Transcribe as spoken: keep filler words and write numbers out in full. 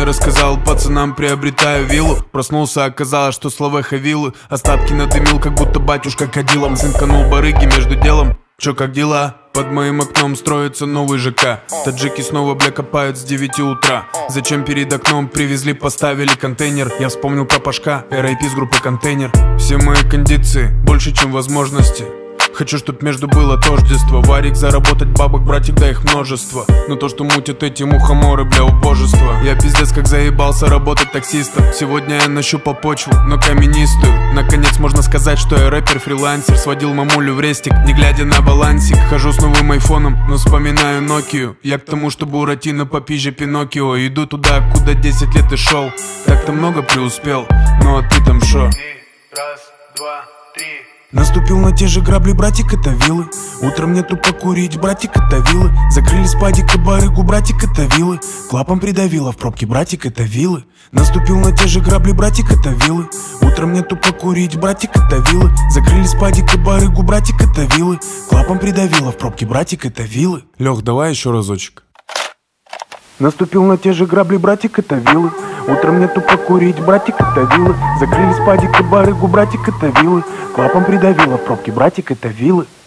мне рассказал, пацанам приобретаю виллу. Проснулся, оказалось, что словеха виллы. Остатки надымил, как будто батюшка кадилом. Зынканул барыги между делом. Чё, как дела? Под моим окном строится новый ЖК. Таджики снова, бля, копают с девяти утра. Зачем перед окном привезли, поставили контейнер? Я вспомнил про Пашка, эр ай пи с группы «Контейнер». Все мои кондиции больше, чем возможности. Хочу, чтоб между было тождество. Варик, заработать бабок, братик, да их множество. Но то, что мутят эти мухоморы, бля, убожество. Я пиздец как заебался работать таксистом. Сегодня я нащупал почву, но каменистую. Наконец можно сказать, что я рэпер-фрилансер. Сводил мамулю в рестик, не глядя на балансик. Хожу с новым айфоном, но вспоминаю Нокию. Я к тому, что Буратино попизже Пиноккио. Иду туда, куда десять лет и шел. Так-то много преуспел, ну а ты там шо? Раз, два, три. Наступил на те же грабли, братик, это виллы. Утром нету покурить, братик, это виллы. Закрыли спадик и барыгу, братик, это виллы. Клапом придавило в пробке, братик, это виллы. Наступил на те же грабли, братик, это виллы. Утром нету покурить, братик, это виллы. Закрыли спадик и барыгу, братик, это виллы. Клапом придавило в пробке, братик, это виллы. Лех, давай еще разочек. Наступил на те же грабли, братик, это виллы. Утром нету покурить, братик, это виллы. Закрыли спадик и барыгу, братик, это виллы. Клапом придавило в пробке, братик, это виллы.